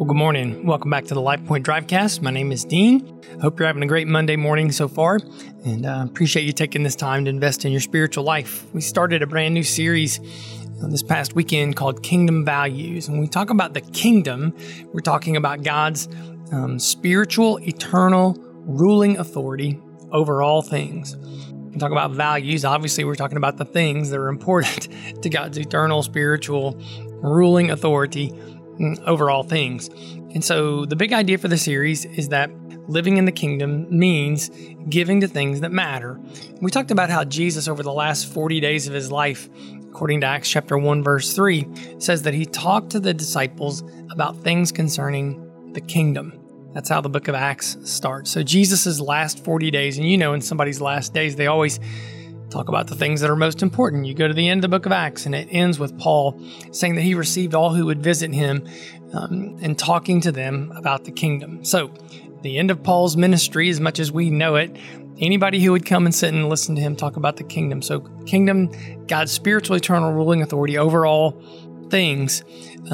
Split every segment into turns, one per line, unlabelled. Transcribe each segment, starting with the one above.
Well, good morning. Welcome back to the LifePoint Drivecast. My name is Dean. Hope you're having a great Monday morning so far, and appreciate you taking this time to invest in your spiritual life. We started a brand new series this past weekend called Kingdom Values. And when we talk about the kingdom, we're talking about God's spiritual, eternal, ruling authority over all things. We talk about values. Obviously, we're talking about the things that are important to God's eternal, spiritual, ruling authority over all things. And so the big idea for the series is that living in the kingdom means giving to things that matter. We talked about how Jesus, over the last 40 days of his life, according to Acts chapter 1, verse 3, says that he talked to the disciples about things concerning the kingdom. That's how the book of Acts starts. So Jesus' last 40 days, and in somebody's last days, they always talk about the things that are most important. You go to the end of the book of Acts, and it ends with Paul saying that he received all who would visit him and talking to them about the kingdom. So the end of Paul's ministry, as much as we know it, anybody who would come and sit and listen to him talk about the kingdom. So kingdom, God's spiritual, eternal ruling authority over all things,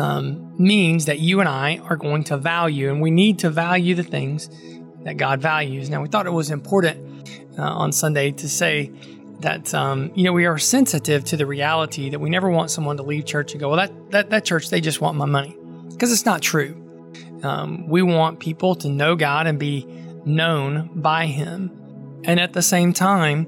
means that you and I are going to value, and we need to value the things that God values. Now, we thought it was important on Sunday to say that, we are sensitive to the reality that we never want someone to leave church and go, well, that church, they just want my money. Because it's not true. We want people to know God and be known by Him. And at the same time,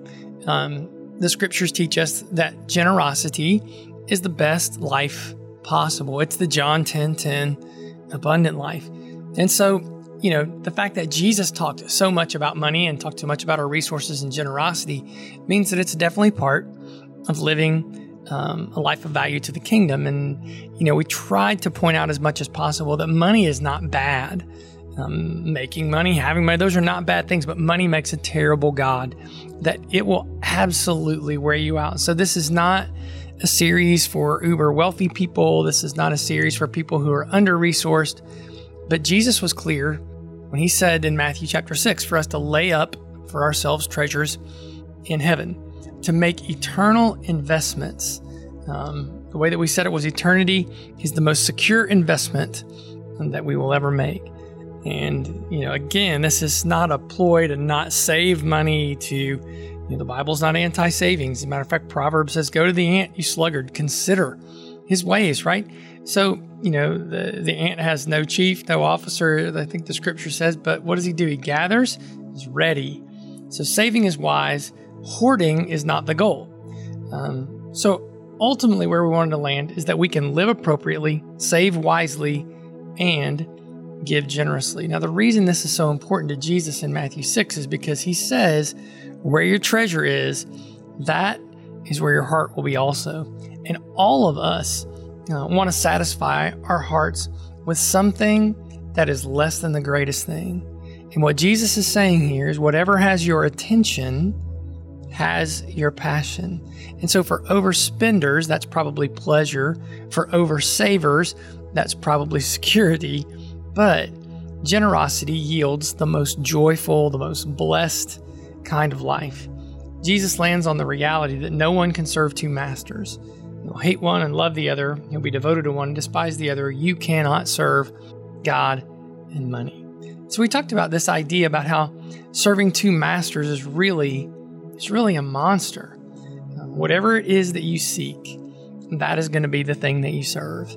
the scriptures teach us that generosity is the best life possible. It's the John 10:10 abundant life. And so, the fact that Jesus talked so much about money and talked so much about our resources and generosity means that it's definitely part of living a life of value to the kingdom. And, we tried to point out as much as possible that money is not bad. Making money, having money, those are not bad things, but money makes a terrible god that it will absolutely wear you out. So this is not a series for uber wealthy people. This is not a series for people who are under-resourced. But Jesus was clear when he said in Matthew chapter 6 for us to lay up for ourselves treasures in heaven, to make eternal investments. The way that we said it was eternity is the most secure investment that we will ever make. And, again, this is not a ploy to not save money the Bible's not anti-savings. As a matter of fact, Proverbs says, go to the ant, you sluggard, consider his ways, right? So, the ant has no chief, no officer, I think the scripture says, but what does he do? He gathers, he's ready. So saving is wise, hoarding is not the goal. So ultimately where we wanted to land is that we can live appropriately, save wisely, and give generously. Now, the reason this is so important to Jesus in Matthew 6 is because he says, where your treasure is, that is where your heart will be also. And all of us want to satisfy our hearts with something that is less than the greatest thing. And what Jesus is saying here is whatever has your attention has your passion. And so for overspenders, that's probably pleasure. For oversavers, that's probably security. But generosity yields the most joyful, the most blessed kind of life. Jesus lands on the reality that no one can serve two masters. You'll hate one and love the other. You'll be devoted to one and despise the other. You cannot serve God and money. So we talked about this idea about how serving two masters is really a monster. Whatever it is that you seek, that is going to be the thing that you serve.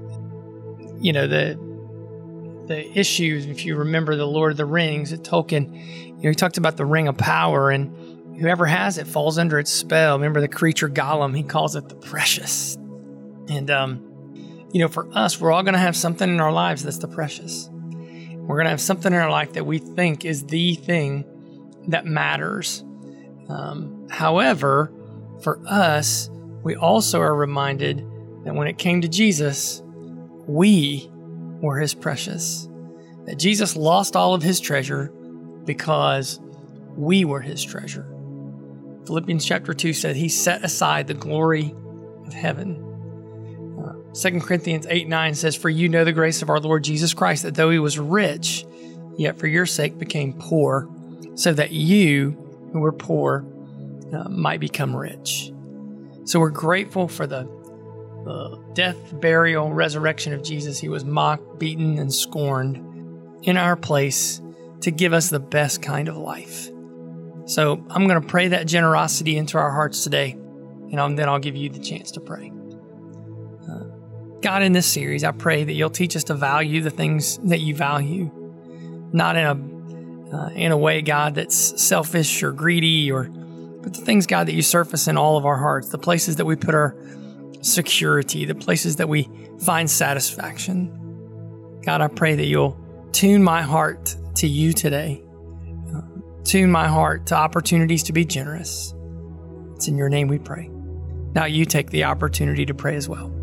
The issues, if you remember the Lord of the Rings, Tolkien, he talked about the ring of power, and whoever has it falls under its spell. Remember the creature Gollum, he calls it the precious. And, for us, we're all going to have something in our lives that's the precious. We're going to have something in our life that we think is the thing that matters. However, for us, we also are reminded that when it came to Jesus, we were his precious. That Jesus lost all of his treasure because we were his treasure. Philippians chapter 2 said he set aside the glory of heaven. 2 Corinthians 8:9 says, for you know the grace of our Lord Jesus Christ, that though he was rich, yet for your sake became poor, so that you who were poor might become rich. So we're grateful for the the death, burial, resurrection of Jesus. He was mocked, beaten, and scorned in our place to give us the best kind of life. So I'm going to pray that generosity into our hearts today, and then I'll give you the chance to pray. God, in this series, I pray that you'll teach us to value the things that you value, not in a way, God, that's selfish or greedy, but the things, God, that you surface in all of our hearts, the places that we put our security, the places that we find satisfaction. God, I pray that you'll tune my heart to you today. Tune my heart to opportunities to be generous. It's in your name we pray. Now you take the opportunity to pray as well.